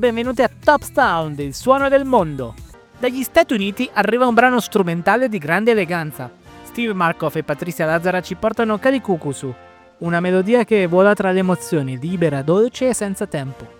benvenuti a Top Sound, il suono del mondo. Dagli Stati Uniti arriva un brano strumentale di grande eleganza. Steve Markov e Patricia Lazzara ci portano Kalikukusu, una melodia che vola tra le emozioni, libera, dolce e senza tempo.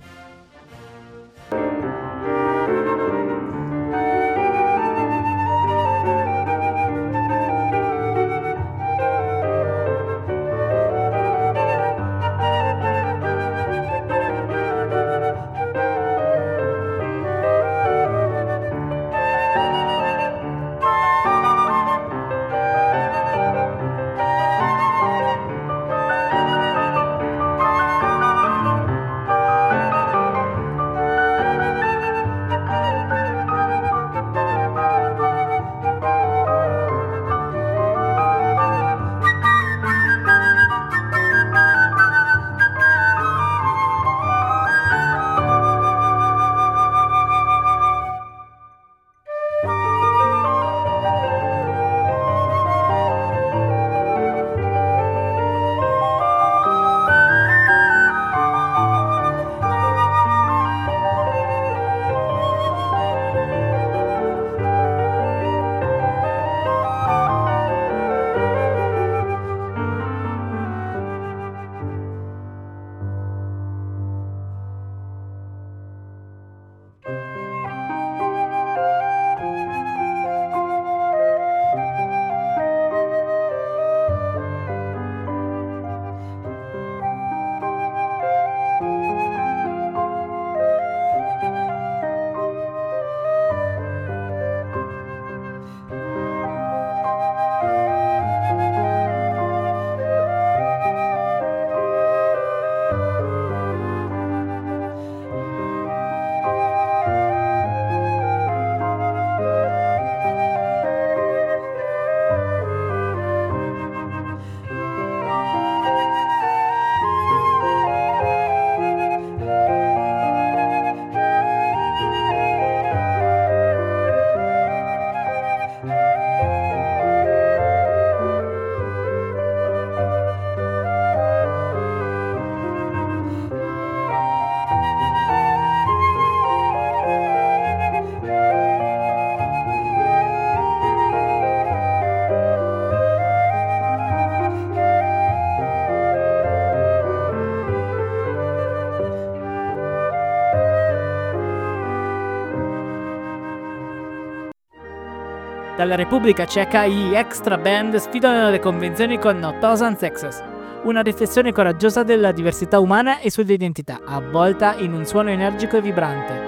Dalla Repubblica Ceca gli Extra Band sfidano le convenzioni con Thousand Sexes, una riflessione coraggiosa della diversità umana e sulle identità, avvolta in un suono energico e vibrante.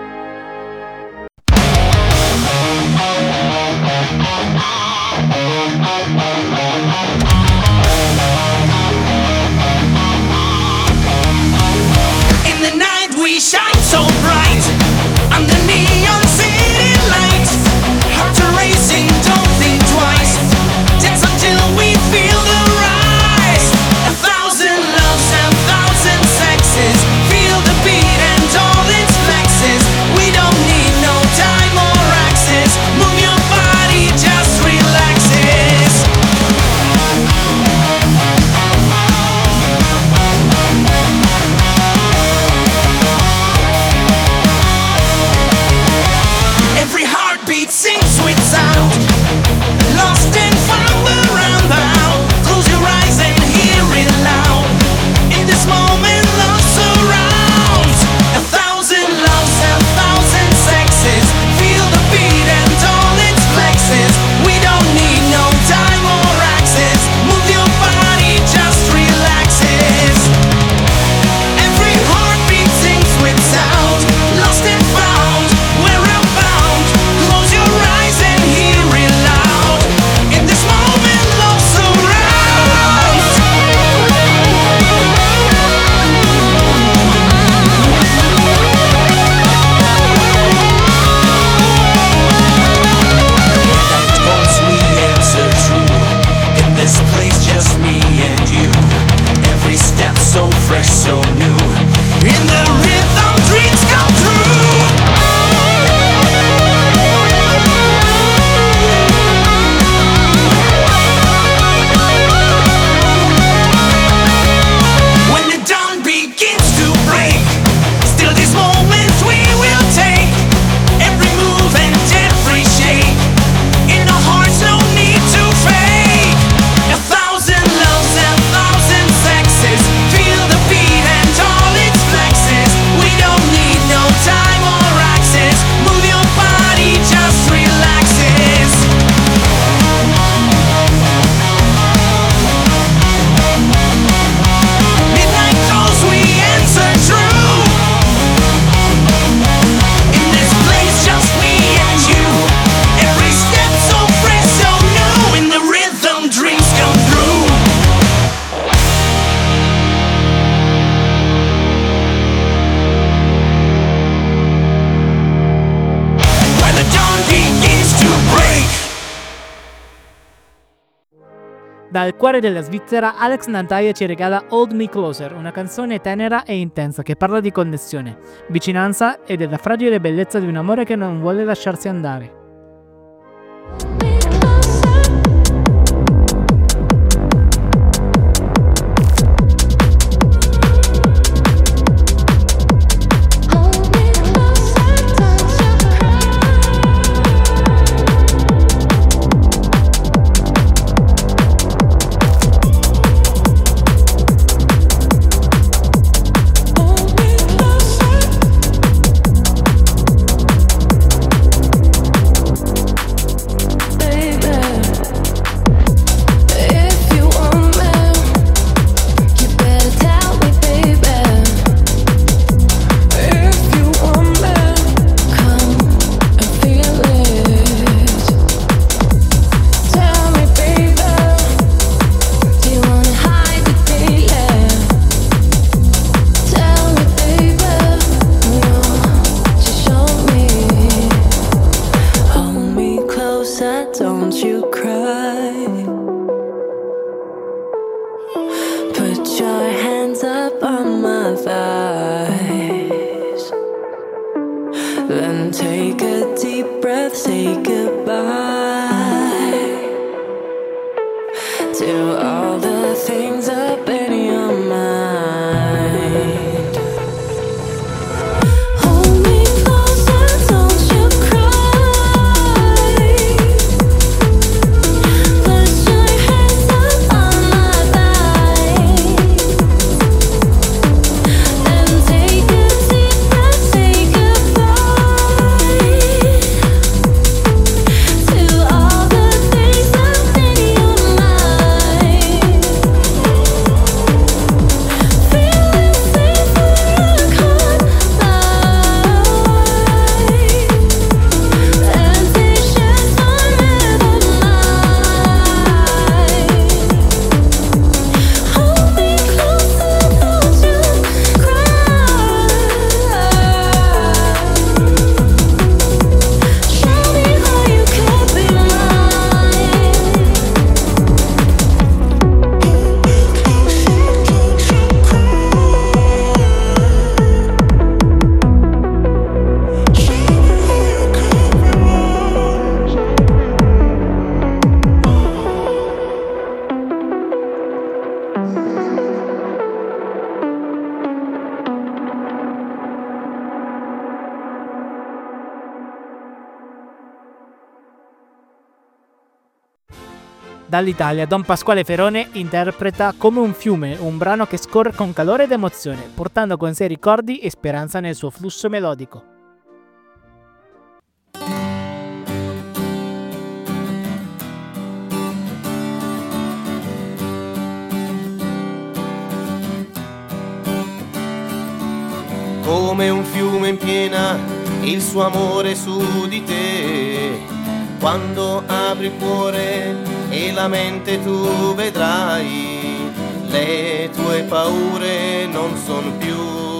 In the night we shine so bright, I'm the neon city light. Hearts are racing, don't think twice. Dance until we feel the rise. 1,000 loves and 1,000 sexes. Feel the beat and all its flexes. We don't need no time or axes. Move your body, just relaxes. Dal cuore della Svizzera, Alex Nantaia ci regala Hold Me Closer, una canzone tenera e intensa che parla di connessione, vicinanza e della fragile bellezza di un amore che non vuole lasciarsi andare. Then take a deep breath, say goodbye to all the things up in your mind. Hold me closer, don't you cry. Put your hands up on my thighs. Then take a deep breath, say goodbye to all the things up in your mind. Feeling safe for a cold light. Temptations forever mine. Hold me closer, don't you cry. Show me how you could be mine. Dall'Italia, Don Pasquale Ferone interpreta Come un fiume, un brano che scorre con calore ed emozione, portando con sé ricordi e speranza nel suo flusso melodico. Come un fiume in piena, il suo amore su di te. Quando apri il cuore e la mente tu vedrai, le tue paure non son più.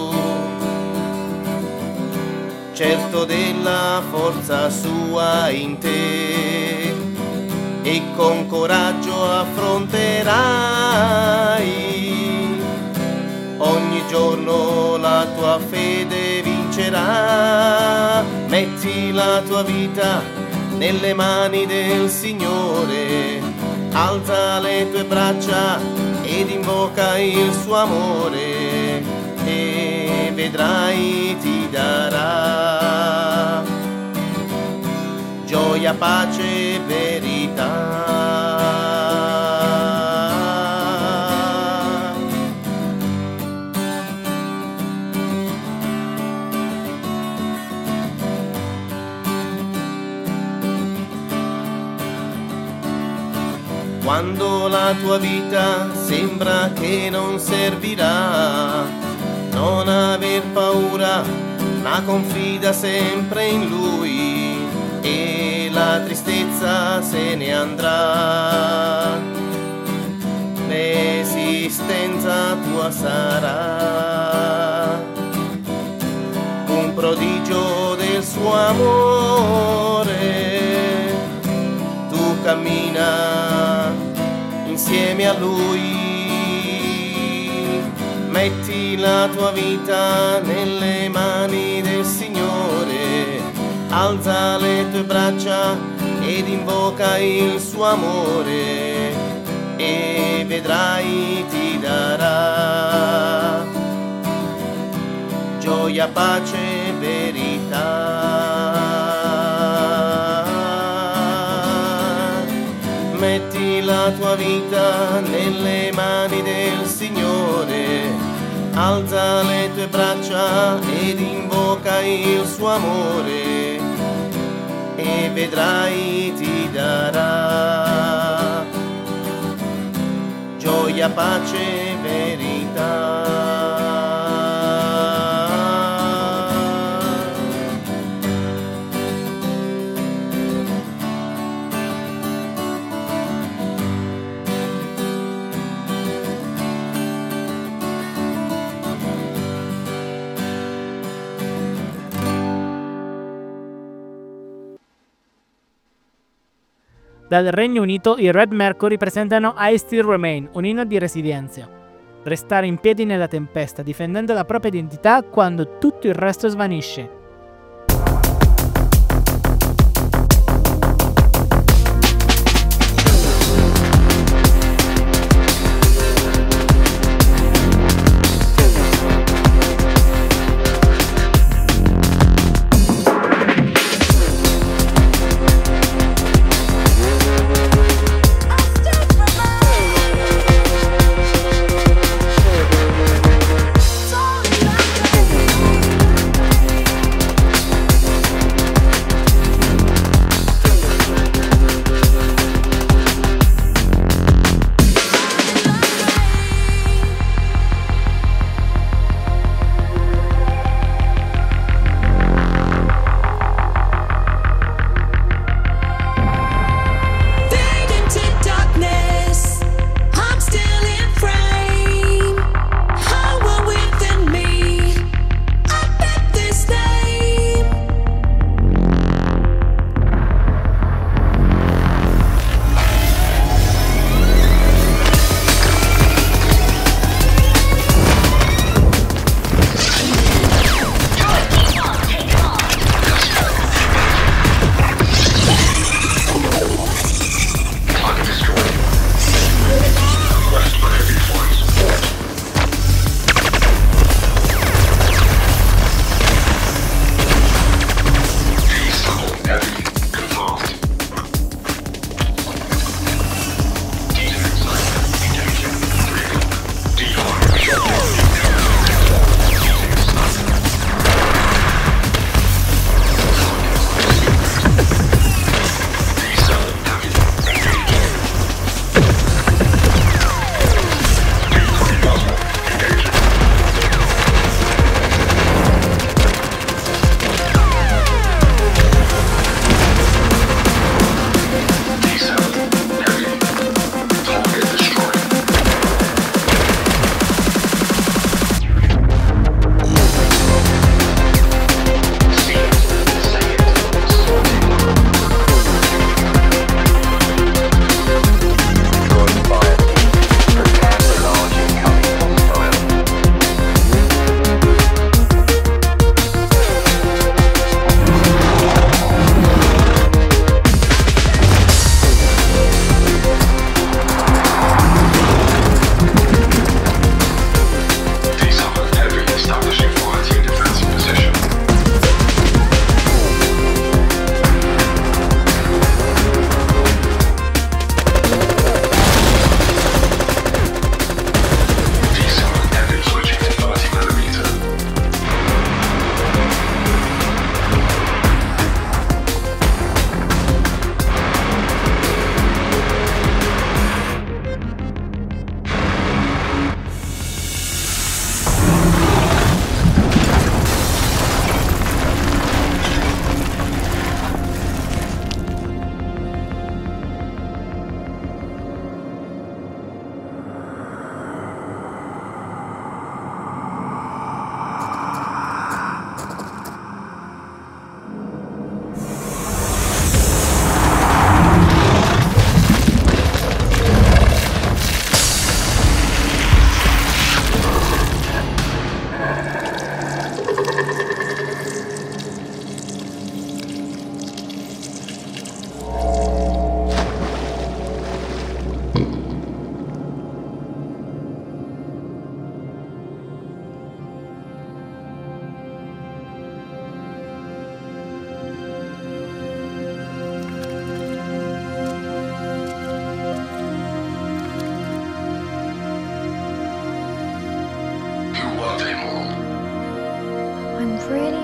Certo della forza sua in te, e con coraggio affronterai ogni giorno la tua fede vincerà. Metti la tua vita nelle mani del Signore, alza le tue braccia ed invoca il suo amore, e vedrai ti darà gioia, pace e verità. Quando la tua vita sembra che non servirà, non aver paura, ma confida sempre in Lui, e la tristezza se ne andrà. L'esistenza tua sarà un prodigio del suo amore. Tu cammina in insieme a Lui. Metti la tua vita nelle mani del Signore, alza le tue braccia ed invoca il suo amore e vedrai ti darà gioia, pace, verità. Metti la tua vita nelle mani del Signore, alza le tue braccia ed invoca il suo amore e vedrai ti darà gioia, pace, verità. Dal Regno Unito i Red Mercury presentano I Still Remain, un inno di resilienza. Restare in piedi nella tempesta, difendendo la propria identità quando tutto il resto svanisce.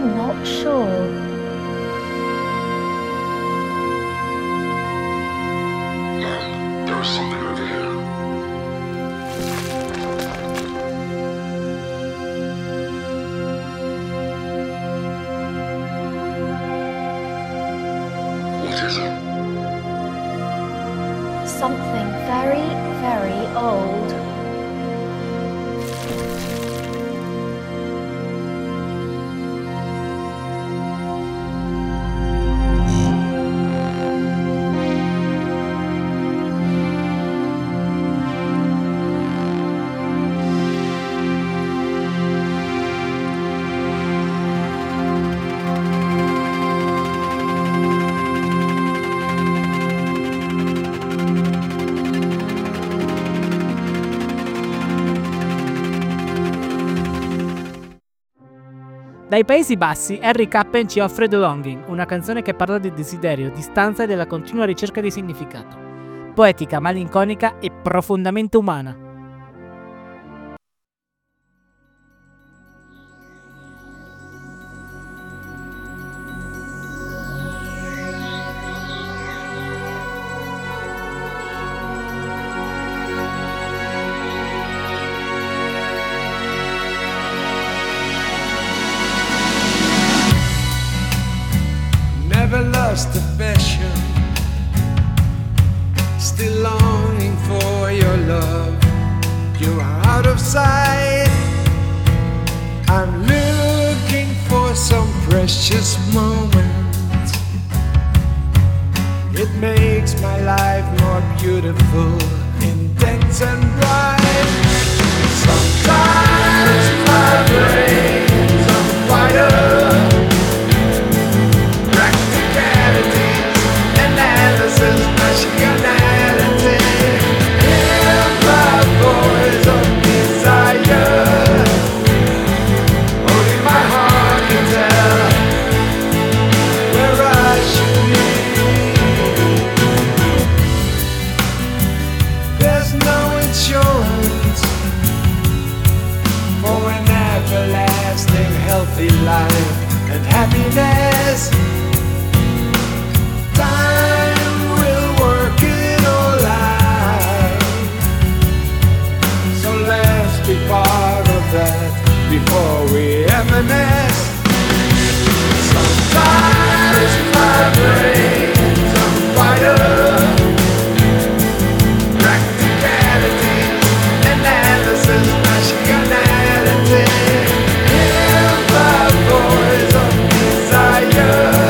not sure. There was something over here. What is it? Something very, very old. Dai Paesi Bassi, Harry Cappen ci offre The Longing, una canzone che parla di desiderio, distanza e della continua ricerca di significato. Poetica, malinconica e profondamente umana. Never lost affection, still longing for your love. You are out of sight. I'm looking for some precious moments. It makes my life more beautiful, intense and bright. Sometimes my brain's on fire. Nationality in my voice of desire. Only my heart can tell where I should be. There's no insurance for an everlasting healthy life and happiness. Time will work it all out. So let's be part of that before we ever mess. Sometimes my brain's on fire. Practicality, analysis, nationality. In my voice of desire.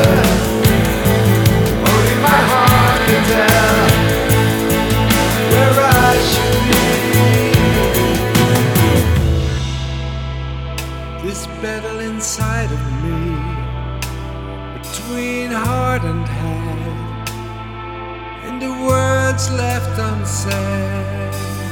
This battle inside of me, between heart and head, and the words left unsaid.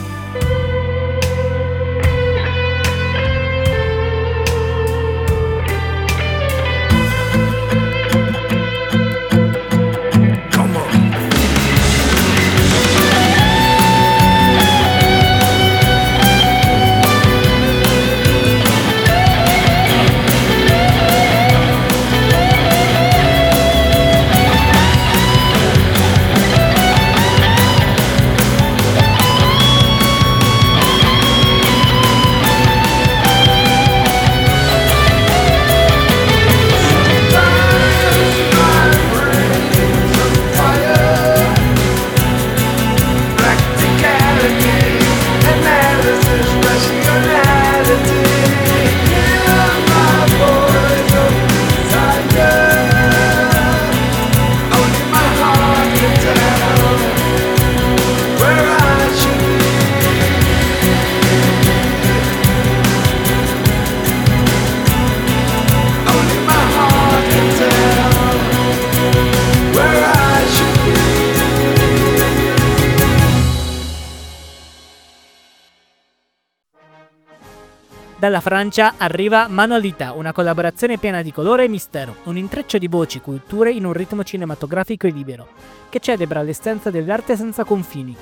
Dalla Francia arriva Manolita, una collaborazione piena di colore e mistero, un intreccio di voci e culture in un ritmo cinematografico e libero, che celebra l'essenza dell'arte senza confini.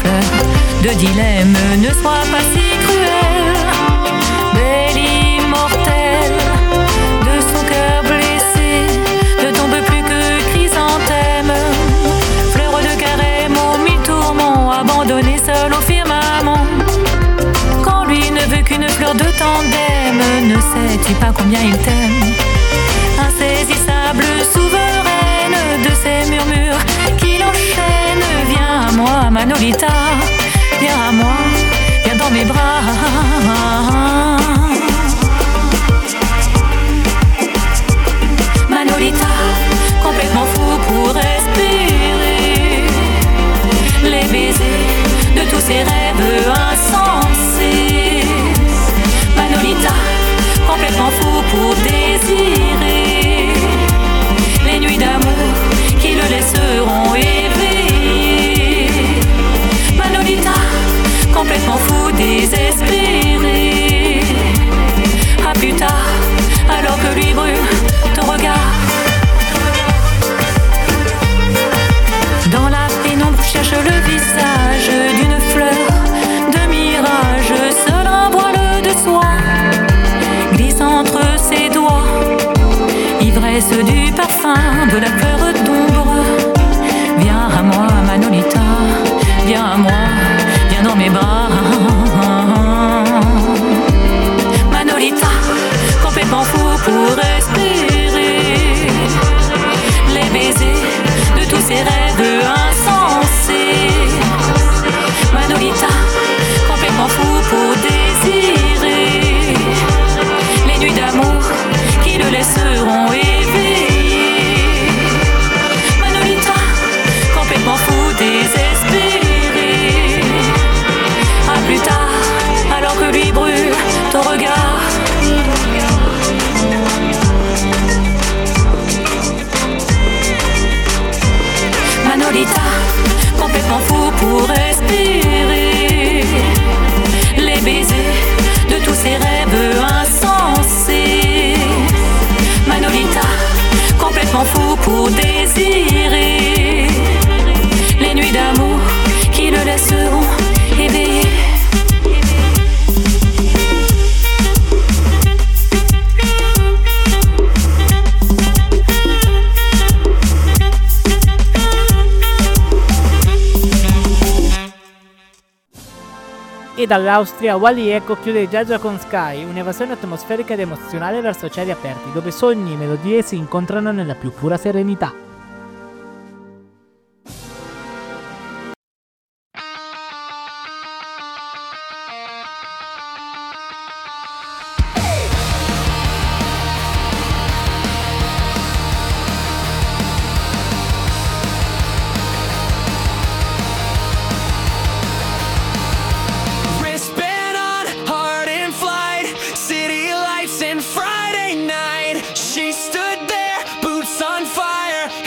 de dilemme, ne sois pas si cruel. Belle immortelle, de son cœur blessé, ne tombe plus que chrysanthème. Fleur de carême aux mille tourments, abandonnée seule au firmament. Quand lui ne veut qu'une fleur de tandem, ne sais-tu pas combien il t'aime? Insaisissable, souveraine de ses murmures qui l'enchaînent. Viens à moi, Manolita, viens à moi, viens dans mes bras. Manolita, complètement fou pour respirer les baisers de tous ses rêves insensés. Manolita, complètement fou pour désirer les nuits d'amour qui le laisseront éveillé. Manolita, complètement fou, désespéré. À plus tard, alors que lui brûle ton regard. Dans la pénombre cherche le visage d'une fleur de mirage. Seul un voile de soie glisse entre ses doigts, ivresse du parfum de la fleur d'ombre. Viens à moi, Manolita, viens à moi, viens dans mes bras. Manolita, complètement fou pour respirer les baisers de tous ses rêves insensés. Manolita, complètement fou pour désirer les nuits d'amour qui le laisseront éveillé. Manolita, complètement fou, désespéré. À plus tard, alors que lui brûle ton regard. Manolita, complètement fou pour respirer les baisers de tous ses rêves insensés. Manolita, complètement fou pour désirer les nuits d'amour qui le laisseront éveillé. E dall'Austria Wally Echo chiude Giagia con Sky, un'evasione atmosferica ed emozionale verso cieli aperti, dove sogni e melodie si incontrano nella più pura serenità. Wristband on, heart in flight, city lights and Friday night. She stood there, boots on fire,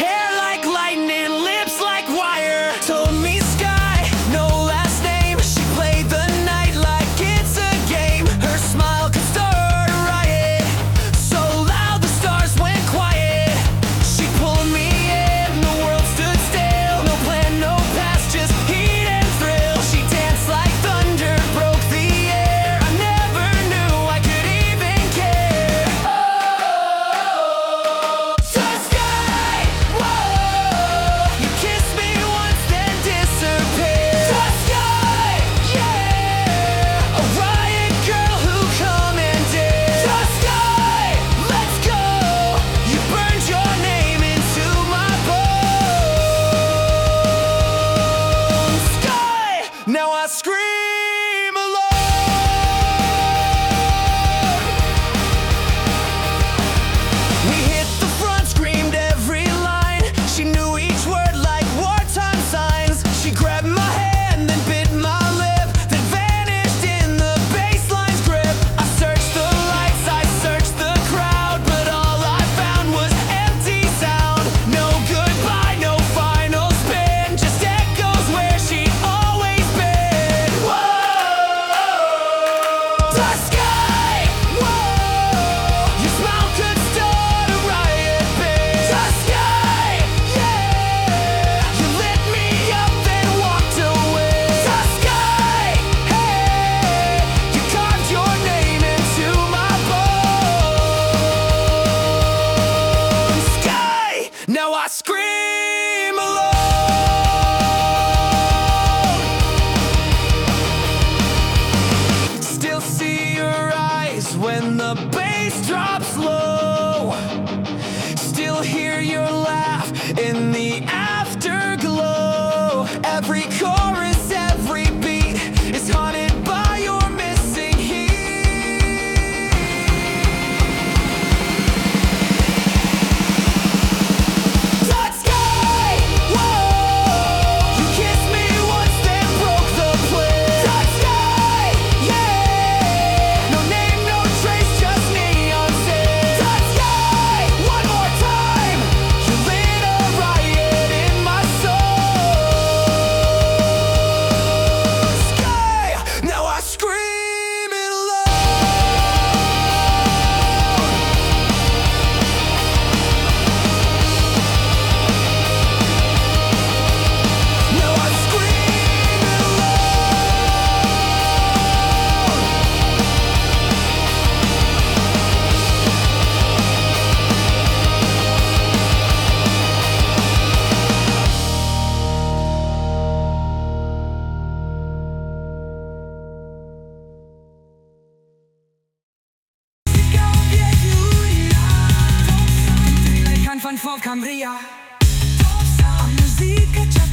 Cambria, a musica c'è